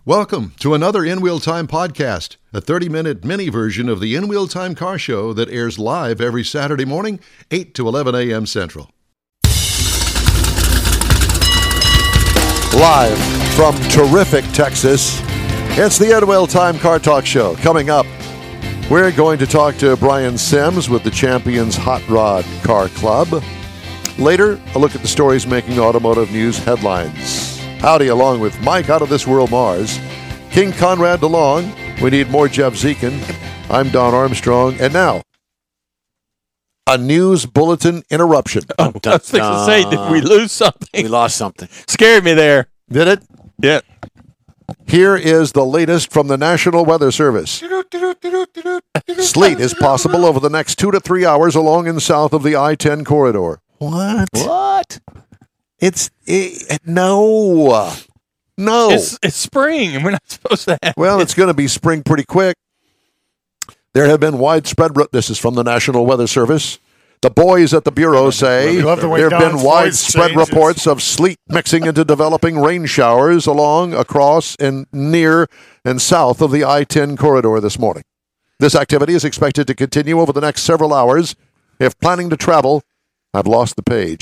Welcome to another In Wheel Time podcast, a 30-minute mini version of the In Wheel Time car show that airs live every Saturday morning, 8 to 11 a.m. Central. Live from terrific Texas, it's the In Wheel Time Car Talk Show. Coming up, we're going to talk to Brian Sims with the Champions Hot Rod Car Club. Later, a look at the stories making automotive news headlines. Howdy, along with Mike Out of This World Mars, King Conrad DeLong. We need more Jeff Zekin. I'm Don Armstrong. And now, a news bulletin interruption. I was fixing to say, did we lose something? We lost something. Scared me there. Did it? Yeah. Here is the latest from the National Weather Service. Sleet is possible over the next 2 to 3 hours along and south of the I-10 corridor. What? No. It's spring, and we're not supposed to have Well, it's going to be spring pretty quick. There have been widespread, this is from the National Weather Service. The boys at the Bureau say there have been widespread reports of sleet mixing into developing rain showers along, across, and near and south of the I-10 corridor this morning. This activity is expected to continue over the next several hours. If planning to travel, I've lost the page.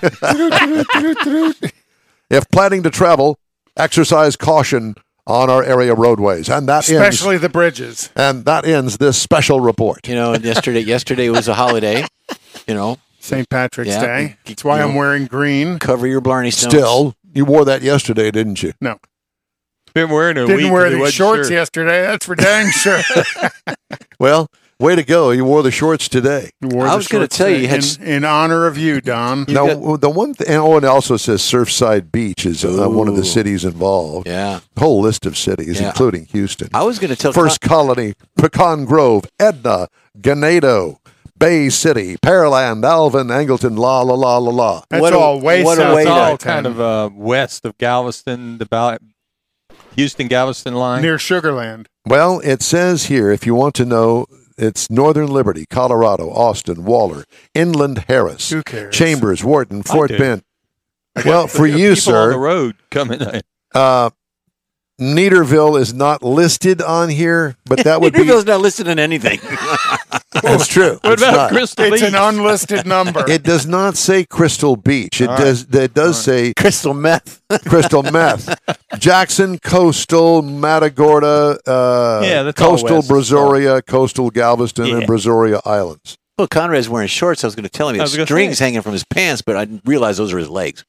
If planning to travel, exercise caution on our area roadways. And that especially the bridges. And that ends this special report. You know, and yesterday was a holiday, you know. St. Patrick's Day. That's why I'm wearing green. Cover your Blarney Stones. Still, you wore that yesterday, didn't you? No. Been wearing a Didn't wear these shorts yesterday. That's for dang sure. Well, way to go. You wore the shorts today. I was going to tell you. In honor of you, Don. Now, the one thing, and it also says Surfside Beach is one of the cities involved. Yeah. A whole list of cities, including Houston. I was going to tell First Colony, Pecan Grove, Edna, Ganado, Bay City, Pearland, Alvin, Angleton, la, la, la, la, la. That's all way south. It's all kind of west of Galveston, about Houston-Galveston line. Near Sugarland. Well, it says here, if you want to know, it's Northern Liberty, Colorado, Austin, Waller, Inland Harris, Who cares? Chambers, Wharton, Fort do. Bend. Well, for you, people on the sir, road coming in. Neaterville is not listed on here, but that would be... Neaterville's not listed in anything. That's true. What It's about not. Crystal It's Beach? an unlisted number. It does not say Crystal Beach. It does say Crystal meth. Crystal Meth. Jackson, Coastal, Matagorda, that's all Coastal west. Brazoria, Coastal Galveston, and Brazoria Islands. Well, Conrad's wearing shorts. I was going to tell him he had strings hanging from his pants, but I didn't realize those are his legs.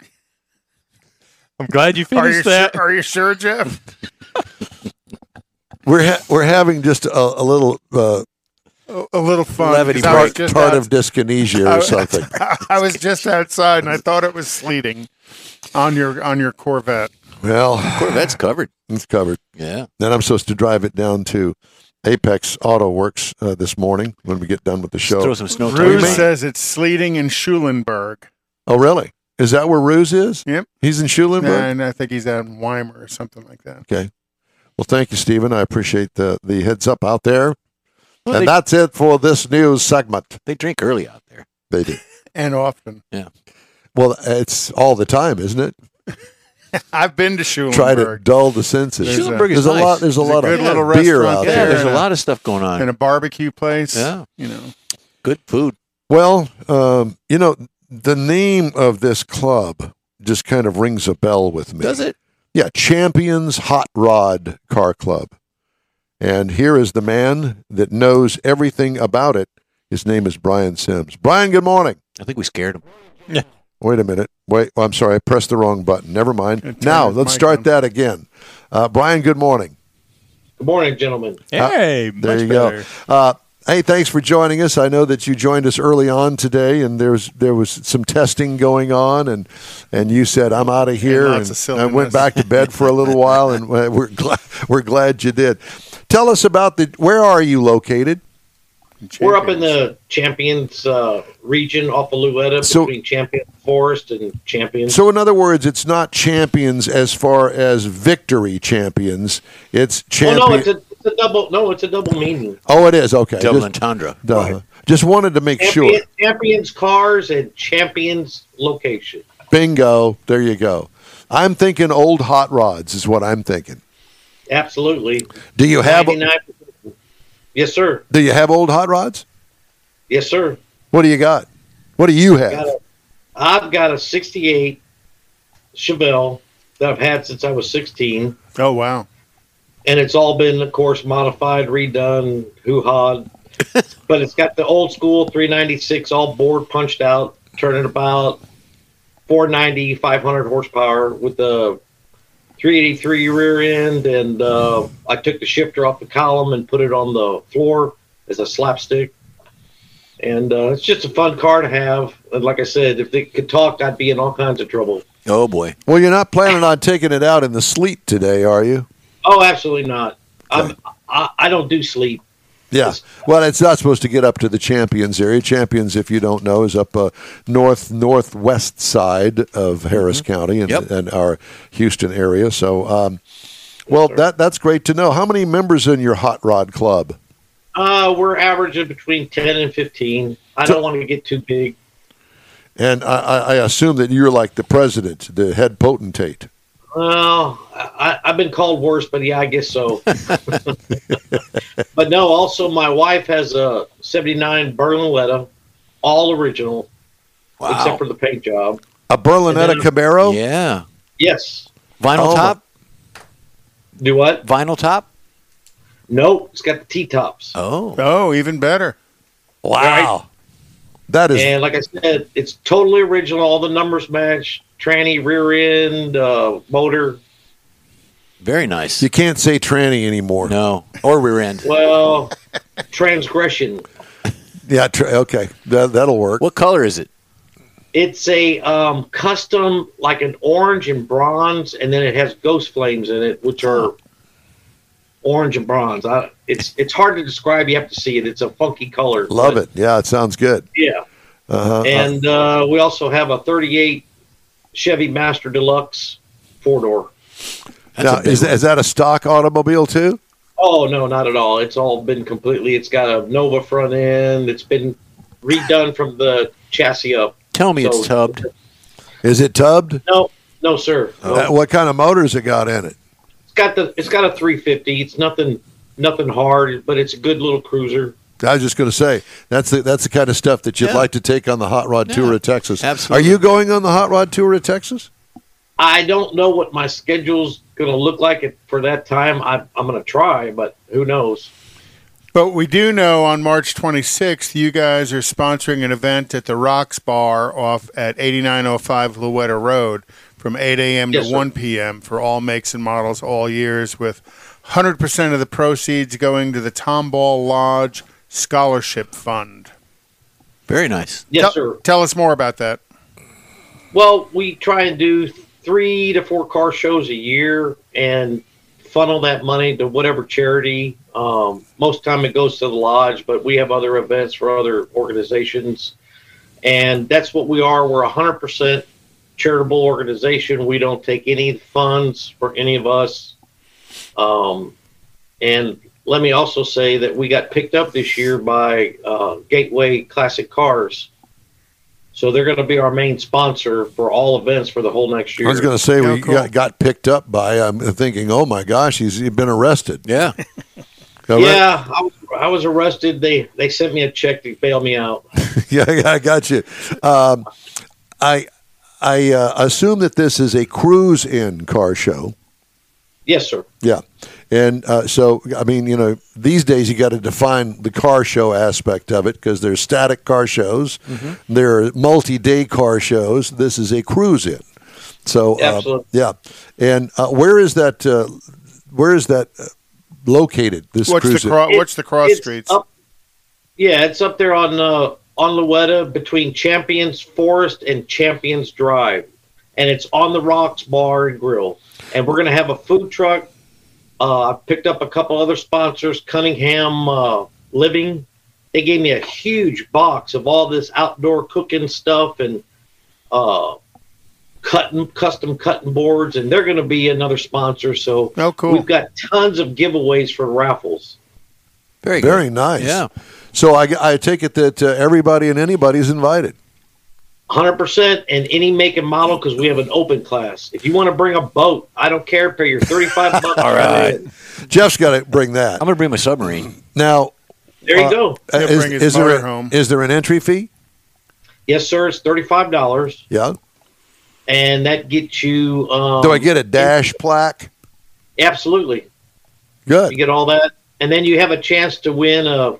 I'm glad you finished that. Are you sure, Jeff? We're having just a little A little fun. Levity. part of dyskinesia or something. I was just outside and I thought it was sleeting on your Corvette. Well, Corvette's covered. it's covered. Yeah. Then I'm supposed to drive it down to Apex Auto Works this morning when we get done with the show. Throw some snow Ruse tires on. says it's sleeting in Schulenburg. Oh, really? Is that where Ruse is? Yep. He's in Schulenburg? And I think he's out in Weimar or something like that. Okay. Well, thank you, Stephen. I appreciate the heads up out there. Well, and that's it for this news segment. They drink early out there. They do. And often. Yeah. Well, it's all the time, isn't it? I've been to Schulenburg. Try to dull the senses. Schulenburg is There's a nice. lot. There's a lot good of little beer restaurant out there. Yeah, there. there's a lot of stuff going on. In a barbecue place. Yeah. You know. Good food. Well, the name of this club just kind of rings a bell with me. Does it? Yeah, Champions Hot Rod Car Club. And here is the man that knows everything about it. His name is Brian Sims. Brian, good morning. I think we scared him. Yeah. Wait a minute. Wait, I'm sorry. I pressed the wrong button. Never mind. Turn Now, his let's mic start on. that again. Brian, good morning. Good morning, gentlemen. Hey, There much you better. go. Hey, thanks for joining us. I know that you joined us early on today, and there was some testing going on, and you said, "I'm out of here," lots of and I silliness. went back to bed for a little while, and we're glad you did. Tell us about where are you located? We're up in the Champions region off of Louetta, between Champions Forest and Champions. So, in other words, it's not Champions as far as victory champions. It's champion. Well, no, it's a double. No, it's a double meaning. Oh, it is. Okay. Double entendre. Just wanted to make sure. Champions cars and Champions location. Bingo. There you go. I'm thinking old hot rods is what I'm thinking. Absolutely. Do you have? 99%. Yes, sir. Do you have old hot rods? Yes, sir. What do you got? What do you have? I've got a 68 Chevelle that I've had since I was 16. Oh, wow. And it's all been, of course, modified, redone, hoo-hawed. But it's got the old school 396 all bored, punched out, turning about 490, 500 horsepower with the 383 rear end. And I took the shifter off the column and put it on the floor as a slapstick. And it's just a fun car to have. And like I said, if it could talk, I'd be in all kinds of trouble. Oh, boy. Well, you're not planning on taking it out in the sleet today, are you? Oh, absolutely not. Okay. I don't do sleep. Yeah. Well, it's not supposed to get up to the Champions area. Champions, if you don't know, is up northwest side of Harris County and our Houston area. So, that's great to know. How many members in your hot rod club? We're averaging between 10 and 15. I don't want to get too big. And I assume that you're like the president, the head potentate. Well, I've been called worse, but yeah, I guess so. But no, also my wife has a 79 Berlinetta, all original, except for the paint job. A Berlinetta Camaro? Yeah. Yes. Vinyl top? Do what? Vinyl top? Nope, it's got the T-tops. Oh, even better. Wow. Right? That is. And like I said, it's totally original. All the numbers match. Tranny rear end, motor. Very nice. You can't say tranny anymore. No. Or rear end. Well, transgression. Yeah, okay. That'll work. What color is it? It's a custom, like an orange and bronze, and then it has ghost flames in it, which are orange and bronze. It's hard to describe. You have to see it. It's a funky color. Love it. Yeah, it sounds good. Yeah. And we also have a 38 Chevy Master Deluxe 4-door. Now, is that a stock automobile too? Oh, no, not at all. It's all been completely, it's got a Nova front end. It's been redone from the chassis up. Tell me it's tubbed. Is it tubbed? No, sir. No. What kind of motors it got in it? It's got a 350. It's nothing hard, but it's a good little cruiser. I was just going to say that's the kind of stuff that you'd like to take on the Hot Rod Tour of Texas. Absolutely. Are you going on the Hot Rod Tour of Texas? I don't know what my schedule's going to look like for that time. I'm going to try, but who knows? But we do know on March 26th, you guys are sponsoring an event at the Rocks Bar off at 8905 Louetta Road from 8 a.m. to 1 p.m. for all makes and models, all years, with 100% of the proceeds going to the Tomball Lodge Scholarship Fund. Very nice. Yes, sir. Tell us more about that. Well, we try and do 3 to 4 car shows a year and funnel that money to whatever charity. Most time it goes to the lodge, but we have other events for other organizations. And that's what we are. We're 100% charitable organization. We don't take any funds for any of us. And let me also say that we got picked up this year by Gateway Classic Cars. So they're going to be our main sponsor for all events for the whole next year. I was going to say we got picked up by. I'm thinking, oh my gosh, he's been arrested. Yeah. Yeah, I was arrested. They sent me a check to bail me out. Yeah, I got you. I assume that this is a cruise-in car show. Yes, sir. Yeah. And so, I mean, these days you got to define the car show aspect of it because there's static car shows, there are multi-day car shows. This is a cruise-in. So, yeah. And where is that located? This cruise-in? What's the cross streets? It's up there on Louetta between Champions Forest and Champions Drive, and it's on the Rocks Bar and Grill. And we're going to have a food truck. I picked up a couple other sponsors, Cunningham Living. They gave me a huge box of all this outdoor cooking stuff and custom cutting boards, and they're going to be another sponsor. So cool. We've got tons of giveaways for raffles. Very good. Very nice. Yeah. So I take it that everybody and anybody's invited. 100% in any make and model because we have an open class. If you want to bring a boat, I don't care. Pay your $35. All right. Jeff's got to bring that. I'm going to bring my submarine. Now, there you go. Is there an entry fee? Yes, sir. It's $35. Yeah. And that gets you. Do I get a dash plaque? Absolutely. Good. You get all that. And then you have a chance to win a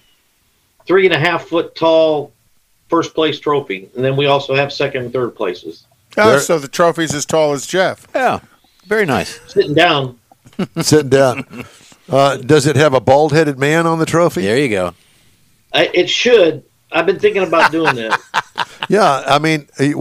3.5 foot tall first place trophy. And then we also have second and third places. Oh, so the trophy's as tall as Jeff. Yeah. Very nice. Sitting down. Sitting down. Does it have a bald-headed man on the trophy? There you go. It should. I've been thinking about doing that. Yeah, I mean, I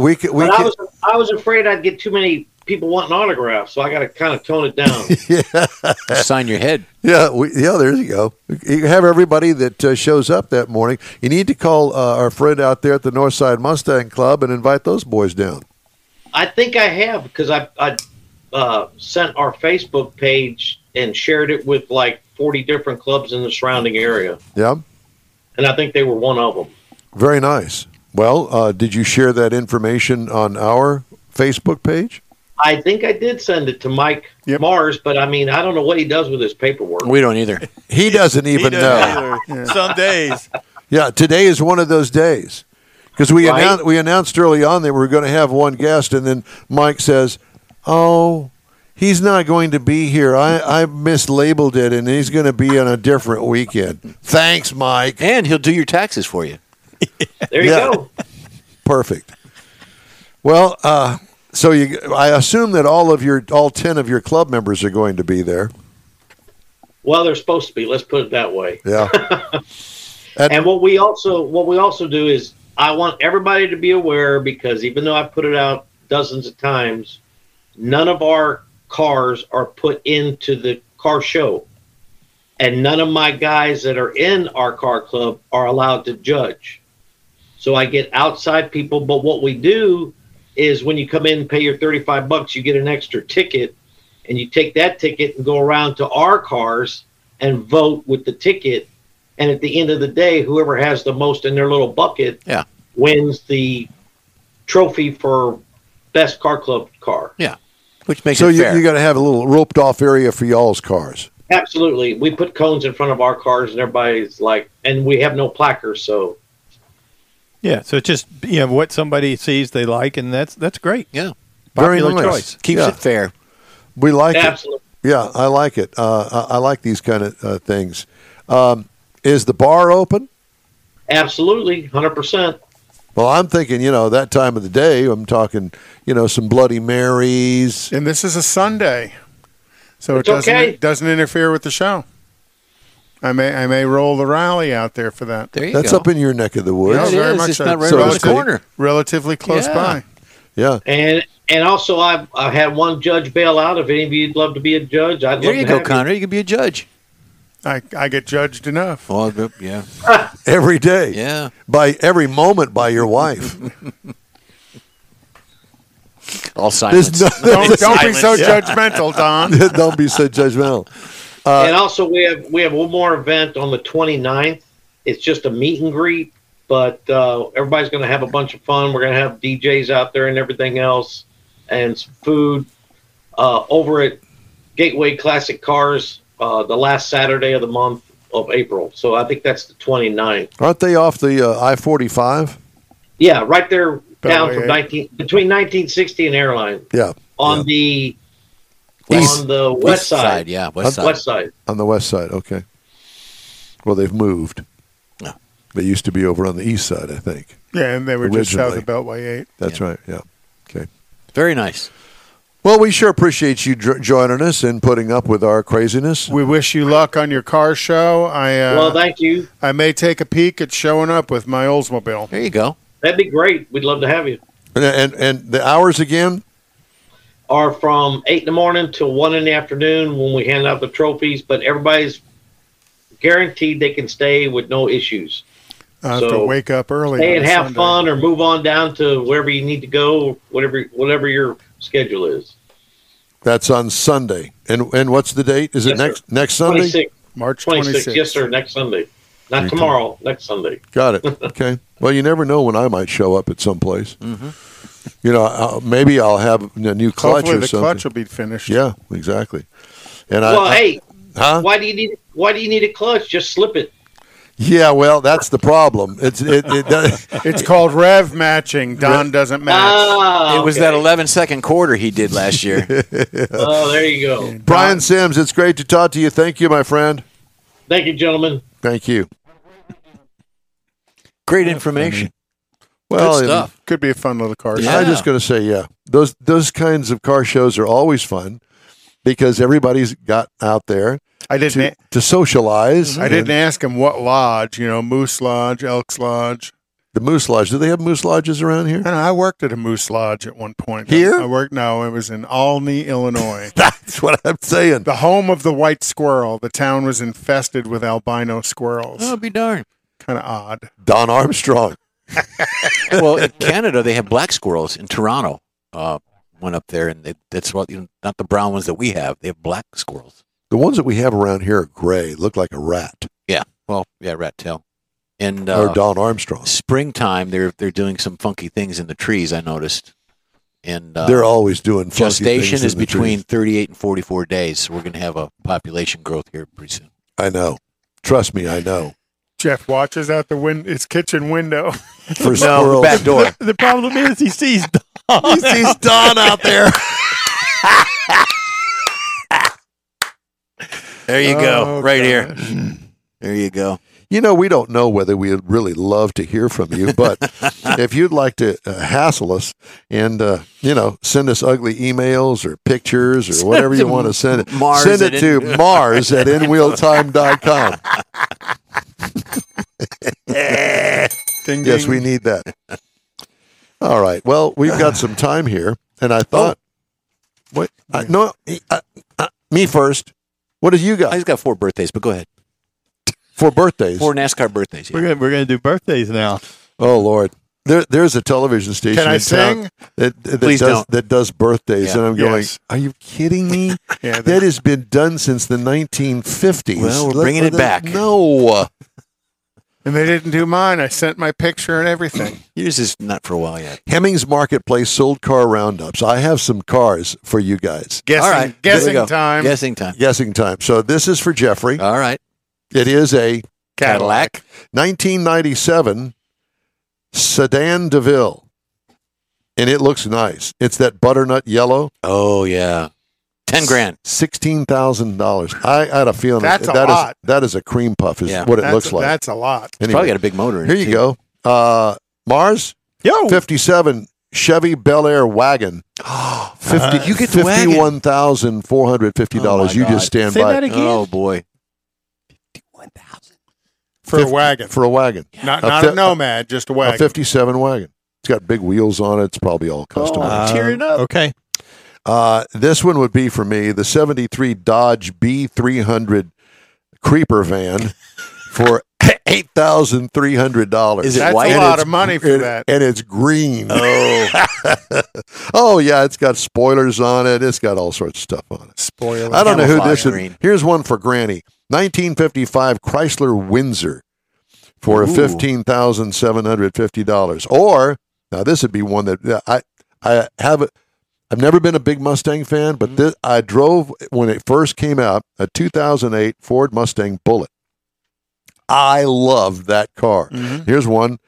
was afraid I'd get too many people wanting autographs, so I got to kind of tone it down. Yeah. Sign your head. Yeah, there you go. You have everybody that shows up that morning. You need to call our friend out there at the Northside Mustang Club and invite those boys down. I think I have because I sent our Facebook page and shared it with like 40 different clubs in the surrounding area. Yeah. And I think they were one of them. Very nice. Well, did you share that information on our Facebook page? I think I did send it to Mike Mars, but I mean, I don't know what he does with his paperwork. We don't either. He doesn't even know. Yeah. Some days. Yeah, today is one of those days. Because we announced early on that we were going to have one guest, and then Mike says, "Oh, he's not going to be here. I mislabeled it, and he's going to be on a different weekend." Thanks, Mike. And he'll do your taxes for you. There you go. Perfect. Well, so I assume that all 10 of your club members are going to be there. Well, they're supposed to be. Let's put it that way. Yeah. And what we also do is I want everybody to be aware, because even though I've put it out dozens of times, none of our cars are put into the car show. And none of my guys that are in our car club are allowed to judge. So I get outside people. But what we do is when you come in and pay your $35, you get an extra ticket. And you take that ticket and go around to our cars and vote with the ticket. And at the end of the day, whoever has the most in their little bucket wins the trophy for best car club car. Yeah, which makes it fair. So you got to have a little roped off area for y'all's cars. Absolutely. We put cones in front of our cars, and everybody's like, and we have no placards, so. Yeah, so it's just what somebody sees they like, and that's great. Yeah, popular Very nice. choice. Keeps it fair. We like Absolutely. it. Yeah, I like it. I like these kind of things. Is the bar open? Absolutely, 100%. Well, I'm thinking, that time of the day, I'm talking, some Bloody Marys. And this is a Sunday, so It's it doesn't interfere with the show. I may roll the rally out there for that. There you That's go. up in your neck of the woods. Yeah, very It's much just so. not right So around to the corner. Relatively close by. Yeah. And also, I've had one judge bail out. If any of you'd love to be a judge, I'd There love you to go, have Connor. You can be a judge. I get judged enough. Oh, yeah. Every day. Yeah. By every moment by your wife. All silence. Don't be so judgmental, Don. Don't be so judgmental. And also, we have one more event on the 29th. It's just a meet and greet, but everybody's going to have a bunch of fun. We're going to have DJs out there and everything else, and some food over at Gateway Classic Cars the last Saturday of the month of April. So I think that's the 29th. Aren't they off the I-45? Yeah, right there down from Beltway. between 1960 and Airline. Yeah. On the west side. Yeah, west side. West side. On the west side, okay. Well, they've moved. No. They used to be over on the east side, I think. Yeah, and they were just south Originally. of Beltway 8. That's right, yeah. Okay. Very nice. Well, we sure appreciate you joining us and putting up with our craziness. We wish you luck on your car show. Well, thank you. I may take a peek at showing up with my Oldsmobile. There you go. That'd be great. We'd love to have you. And the hours again? Are from 8 in the morning till 1 in the afternoon when we hand out the trophies, but everybody's guaranteed they can stay with no issues. I have to wake up early. Stay on and a have Sunday. fun, or move on down to wherever you need to go, whatever your schedule is. That's on Sunday. And what's the date? Is it Yes, next Sunday? 26th. March 26th. 26th. Yes, sir. Next Sunday. Not tomorrow, next Sunday. Got it. Okay. Well, you never know when I might show up at some place. Mm-hmm. You know, maybe I'll have a new clutch Hopefully or the something. clutch will be finished. Yeah, exactly. And Hey, huh? why do you need a clutch? Just slip it. Yeah, well, that's the problem. It It's called rev matching. Don doesn't match. It was that 11-second quarter he did last year. Oh, there you go. Brian Sims, it's great to talk to you. Thank you, my friend. Thank you, gentlemen. Thank you. Great information. Well, Good stuff. Could be a fun little car. Yeah. I'm just going to say, yeah, those kinds of car shows are always fun because everybody's got out there I didn't. to socialize. I didn't ask him what lodge. You know, Moose Lodge, Elks Lodge. The Moose Lodge. Do they have Moose Lodges around here? I know, I worked at a Moose Lodge at one point. Here? I worked. No, it was in Olney, Illinois. That's what I'm saying. The home of the white squirrel. The town was infested with albino squirrels. Oh, be darned. Kind of odd. Don Armstrong. Well, in Canada, they have black squirrels. In Toronto, went up there, and that's what not the brown ones that we have. They have black squirrels. The ones that we have around here are gray, look like a rat. Yeah, well, yeah, rat tail. And Or Don Armstrong. springtime, they're doing some funky things in the trees. I noticed. And They're always doing funky gestation things is in the between trees. 38 and 44 days. So we're going to have a population growth here pretty soon. I know. Trust me, I know. Jeff watches out his kitchen window. For squirrels. back door. The problem is he sees Don. He sees Don out there. There you go, Oh, right here. gosh. There you go. You know, we don't know whether we'd really love to hear from you, but if you'd like to hassle us and, send us ugly emails or pictures or whatever you want to send it, Mars send at it to Mars at inwheeltime.com. Ding, Yes, ding. we need that. All right. Well, we've got some time here, and I thought, me first. What did you I got just got 4 birthdays, but go ahead. for birthdays? 4 NASCAR birthdays. Yeah. We're gonna do birthdays now. Oh Lord, there's a television station Can I in town sing? Please don't. that does birthdays, Yeah. and I'm going, Yes. are you kidding me? Yeah, That has been done since the 1950s. Well, we're bringing it back. No. and they didn't do mine. I sent my picture and everything. Yours is not for a while yet. Hemmings Marketplace sold car roundups. I have some cars for you guys. Guessing, All right. guessing There we go. time. Guessing time. Guessing time. So this is for Jeffrey. All right. It is a Cadillac. 1997 Sedan DeVille. And it looks nice. It's that butternut yellow. Oh, yeah. 10 grand. $16,000. I had a feeling That's a that lot. that is a cream puff is Yeah. what it That's looks like. That's a lot. It's probably got a big motor in Here it. you too. go. Mars, Yo, 57 Chevy Bel Air wagon. 50, you get the wagon. $51,450. Oh, my You God. just stand Say by that again. Oh, boy. For a wagon. for a wagon. Not A not fi- a Nomad, just a A wagon. 57 wagon. It's got big wheels on it. It's probably all customized. Tear it up. Okay. This one would be for me the 73 Dodge B300 Creeper van for $8,300. Is it That's white? a And lot it's- of money for that. And it's green. Oh. Oh, yeah. It's got spoilers on it. It's got all sorts of stuff on it. Spoiler. I don't know who Camouflage this is. green. Here's one for Granny. 1955 Chrysler Windsor for Ooh. $15,750. Or, now this would be one that I've never been a big Mustang fan, but this, I drove when it first came out, a 2008 Ford Mustang Bullitt. I loved that car. Here's one,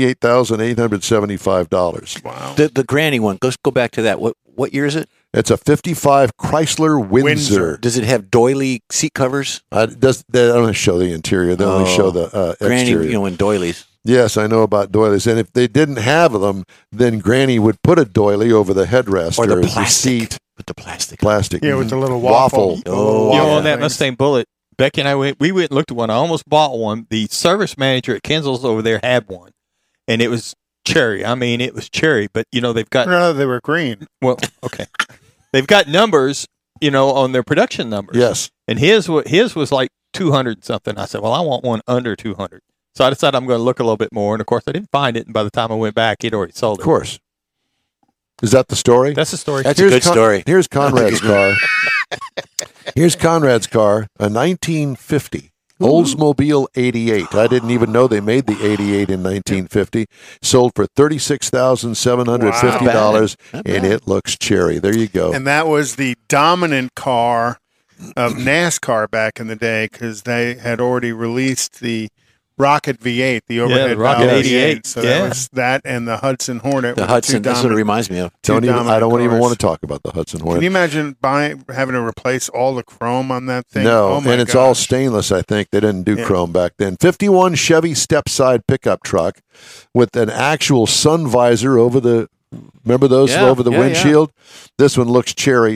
$28,875. Wow. The granny one. Let's go back to that. What year is it? It's a 55 Chrysler Windsor. Does it have doily seat covers? They don't show the interior. They only show the Granny, exterior. in doilies. Yes, I know about doilies. And if they didn't have them, then Granny would put a doily over the headrest Or the as a plastic. seat. With the plastic. Plastic. Yeah, with the little waffle. Oh, You know, yeah. on that Mustang Bullet, Becky and I we went and looked at one. I almost bought one. The service manager at Kinsel's over there had one, and it was cherry. I mean, it was cherry. But they've got No, they were green. well, okay, they've got numbers, on their production numbers. Yes. And his was like 200 something. I said, well, I want one under 200. So I decided I'm going to look a little bit more. And of course, I didn't find it. And by the time I went back, he'd already sold it. Of course. Is that the story? That's the story. That's a good story. Here's Conrad's car. Here's Conrad's car, a 1950 Oldsmobile 88. I didn't even know they made the 88 in 1950. Sold for $36,750, and it looks cherry. There you go. And that was the dominant car of NASCAR back in the day because they had already released the Rocket V8, the overhead Rocket valve 88. So that was that and the Hudson Hornet. The were Hudson, two that's what it dominant- reminds me of. two I don't dominant even cars. want to talk about the Hudson Can Hornet. you imagine having to replace all the chrome on that thing? No, Oh my and it's all gosh. stainless, I think. They didn't do Yeah. chrome back then. 51 Chevy step-side pickup truck with an actual sun visor over the, remember those, Yeah, over the yeah, windshield? This one looks cherry,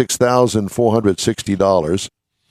$26,460.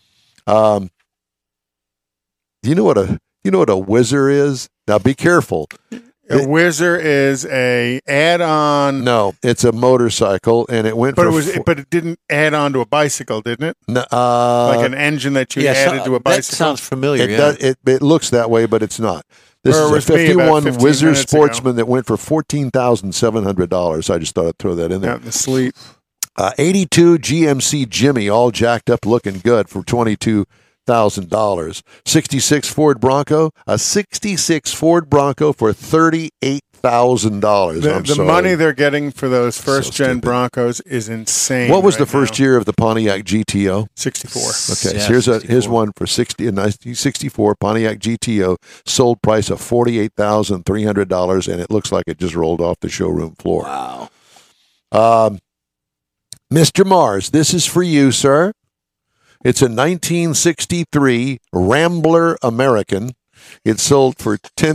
You know what a whizzer is? Now be careful. A Whizzer is a add-on, No, it's a motorcycle, and it went but for it didn't add on to a bicycle, didn't it? like Like an engine that you added to a That bicycle. sounds familiar. It yeah. does. It looks that way, but it's not. This Or it is was a me about 51 15 Whizzer minutes ago. Sportsman that went for $14,700. I just thought I'd throw that in there. out in the sleep. 82 GMC Jimmy, all jacked up, looking good for $22,000. 66 Ford Bronco, a 66 Ford Bronco for $38,000. The money they're getting for those first gen stupid. Broncos is insane. What was the right first now. year of the Pontiac GTO? 64. Okay, Yeah, so here's 64. one for 1964 Pontiac GTO, sold price of $48,300, and it looks like it just rolled off the showroom floor. Wow. Mr. Mars, this is for you, sir. It's a 1963 Rambler American. It sold for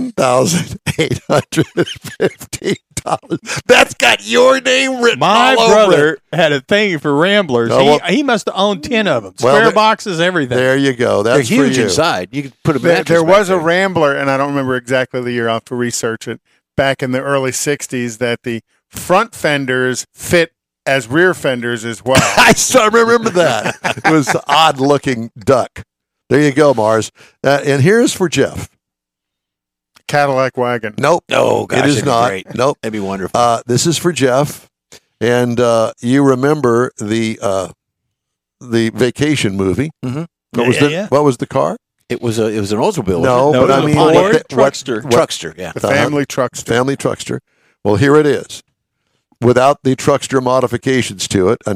$10,850. That's got your name written My all over it. brother had a thing for Ramblers. Oh, well- he must have owned 10 of them. Well, Square they- boxes, everything. There you go. They're That's huge for you. inside. You could put a There mattress was back a there. Rambler, and I don't remember exactly the year. I'll have to research it. Back in the early 60s, that the front fenders fit as rear fenders as well. I still remember that. It was an odd-looking duck. There you go, Mars. And here's for Jeff. Cadillac wagon. Nope. Oh, gosh, it is that'd be not. great. Nope. That'd be wonderful. This is for Jeff, and you remember the vacation movie? Mhm. What was the car? It was an Oldsmobile. No, No, but it I was a mean, Ford what Truckster. Truckster. Yeah. The family truckster. family truckster. Well, here it is, without the truckster modifications to it. A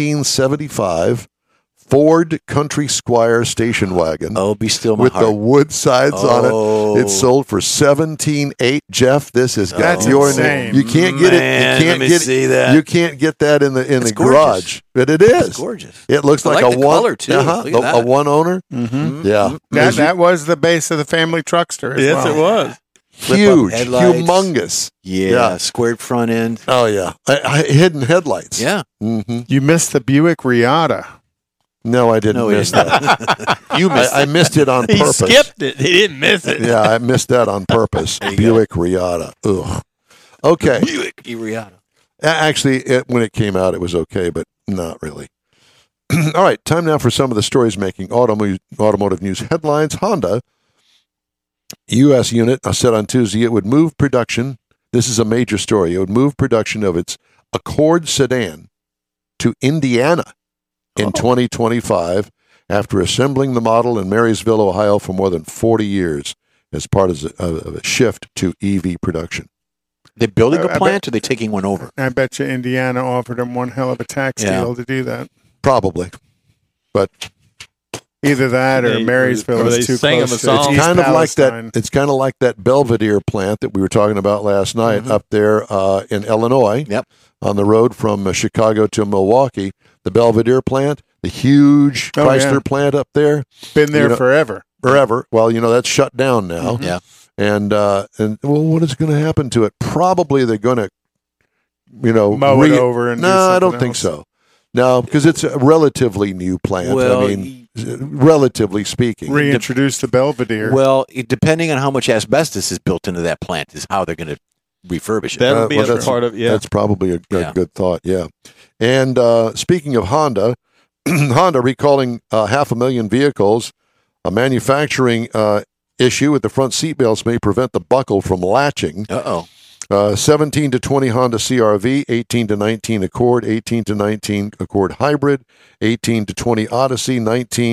1975 Ford Country Squire station wagon. Oh, be still my With heart. the wood sides on Oh. it. It sold for $17,800. Jeff, this has got That's your insane. name. You can't get Man, it. You let can't me get see that. You can't get that in the It's garage. But it is. It's gorgeous. It looks I like like a the one color, too. Uh-huh, Look at a that. one owner. Mm-hmm. Yeah. That was the base of the family truckster. As yes, well. it was. Huge, headlights. humongous. Yeah. Yeah. Squared front end. Oh yeah, hidden headlights. Yeah. hmm You missed the Buick Riata. No, I didn't No, miss he didn't. that. You missed I missed it on He purpose. skipped it. He didn't miss it. Yeah, I missed that on purpose. you Buick Riata. Ugh. Okay. Buick Riata. Actually, when it came out, it was okay, but not really. All right, time now for some of the stories making automotive news headlines. Honda, U.S. unit, said on Tuesday it would move production. This is a major story. It would move production of its Accord sedan to Indiana in 2025 after assembling the model in Marysville, Ohio for more than 40 years as part of a shift to EV production. They building I a bet- plant or they taking one over? I bet you Indiana offered them one hell of a tax Yeah. deal to do that. Probably. But Either that or They- Marysville or they is too sang close him a to song. it's East kind of like Palestine. that. It's kind of like that Belvedere plant that we were talking about last night Mm-hmm. up there in Illinois. Yep. On the road from Chicago to Milwaukee, the Belvedere plant, the huge Oh, Chrysler yeah. plant up there, Been there you know- forever. forever. Well, that's shut down now. Mm-hmm. Yeah. And well, what is going to happen to it? Probably they're going to, Mow it over and do no, I don't something think else. so. No, because it's a relatively new plant. Well, I mean, relatively speaking. Reintroduce the Belvedere. Well, depending on how much asbestos is built into that plant is how they're going to refurbish it. That'll be well, a that's- part of That's probably a Yeah. good thought, yeah. And speaking of Honda, Honda recalling 500,000 vehicles. A manufacturing issue with the front seat belts may prevent the buckle from latching. Uh-oh. 17 to 20 Honda CRV, 18 to 19 Accord, 18 to 19 Accord Hybrid, 18 to 20 Odyssey, 19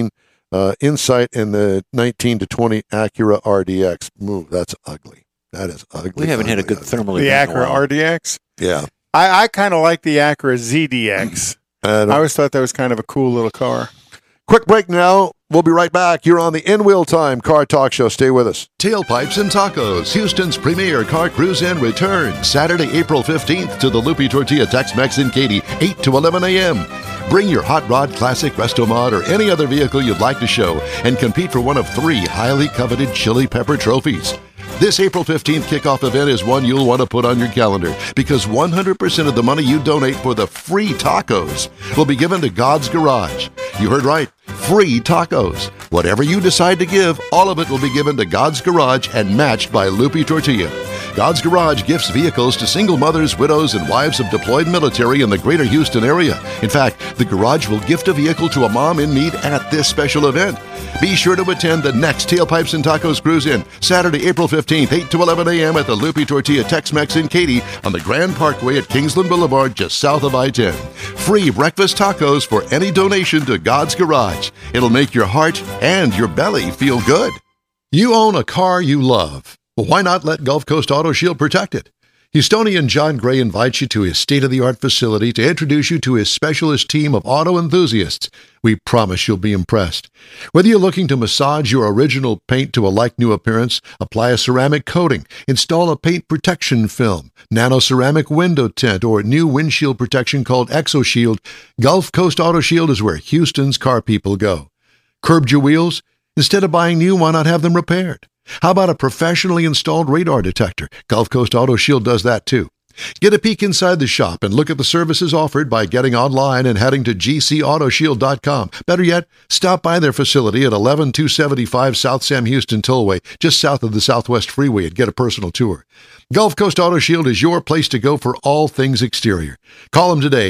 insight in the 19 to 20 Acura RDX. Move, that's ugly. That is ugly. We haven't had a good thermal event in a The while. Acura RDX? Yeah. I kind of like the Acura ZDX. I always thought that was kind of a cool little car. Quick break now. We'll be right back. You're on the In Wheel Time Car Talk Show. Stay with us. Tailpipes and Tacos, Houston's premier car cruise in returns Saturday, April 15th to the Lupi Tortilla Tex-Mex in Katy, 8 to 11 a.m. Bring your Hot Rod, Classic, Resto-Mod, or any other vehicle you'd like to show and compete for one of 3 highly coveted Chili Pepper trophies. This April 15th kickoff event is one you'll want to put on your calendar because 100% of the money you donate for the free tacos will be given to God's Garage. You heard right. Free tacos. Whatever you decide to give, all of it will be given to God's Garage and matched by Lupi Tortilla. God's Garage gifts vehicles to single mothers, widows, and wives of deployed military in the greater Houston area. In fact, the Garage will gift a vehicle to a mom in need at this special event. Be sure to attend the next Tailpipes and Tacos Cruise-In, Saturday, April 15th, 8 to 11 a.m. at the Lupi Tortilla Tex-Mex in Katy on the Grand Parkway at Kingsland Boulevard, just south of I-10. Free breakfast tacos for any donation to God's Garage. It'll make your heart and your belly feel good. You own a car you love. Well, why not let Gulf Coast Auto Shield protect it? Houstonian John Gray invites you to his state-of-the-art facility to introduce you to his specialist team of auto enthusiasts. We promise you'll be impressed. Whether you're looking to massage your original paint to a like-new appearance, apply a ceramic coating, install a paint protection film, nano-ceramic window tint, or new windshield protection called ExoShield, Gulf Coast Auto Shield is where Houston's car people go. Curbed your wheels? Instead of buying new, why not have them repaired? How about a professionally installed radar detector? Gulf Coast Auto Shield does that too. Get a peek inside the shop and look at the services offered by getting online and heading to gcautoshield.com. Better yet, stop by their facility at 11275 South Sam Houston Tollway, just south of the Southwest Freeway, and get a personal tour. Gulf Coast Auto Shield is your place to go for all things exterior. Call them today,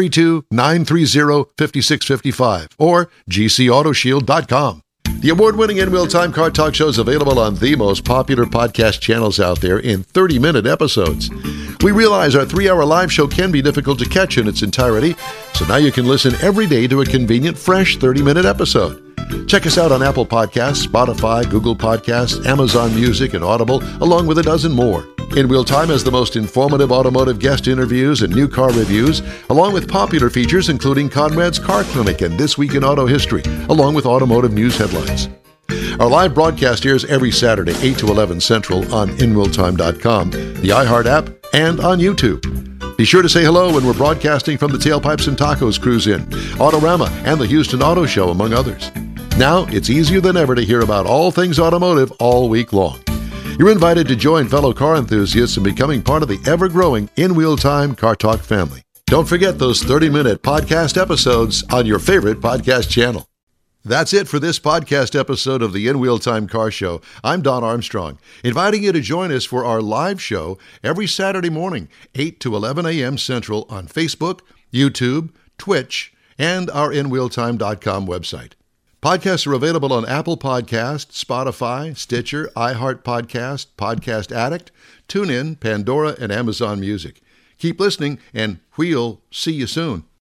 832-930-5655 or gcautoshield.com. The award-winning In Wheel Time Car Talk Show is available on the most popular podcast channels out there in 30-minute episodes. We realize our 3-hour live show can be difficult to catch in its entirety, so now you can listen every day to a convenient, fresh 30-minute episode. Check us out on Apple Podcasts, Spotify, Google Podcasts, Amazon Music, and Audible, along with a dozen more. In Wheel Time has the most informative automotive guest interviews and new car reviews, along with popular features including Conrad's Car Clinic and This Week in Auto History, along with automotive news headlines. Our live broadcast airs every Saturday, 8 to 11 Central on InWheelTime.com, the iHeart app, and on YouTube. Be sure to say hello when we're broadcasting from the Tailpipes and Tacos Cruise-In, Autorama, and the Houston Auto Show, among others. Now, it's easier than ever to hear about all things automotive all week long. You're invited to join fellow car enthusiasts in becoming part of the ever-growing In Wheel Time Car Talk family. Don't forget those 30-minute podcast episodes on your favorite podcast channel. That's it for this podcast episode of the In Wheel Time Car Show. I'm Don Armstrong, inviting you to join us for our live show every Saturday morning, 8 to 11 a.m. Central on Facebook, YouTube, Twitch, and our InWheelTime.com website. Podcasts are available on Apple Podcasts, Spotify, Stitcher, iHeart Podcast, Podcast Addict, TuneIn, Pandora, and Amazon Music. Keep listening, and we'll see you soon.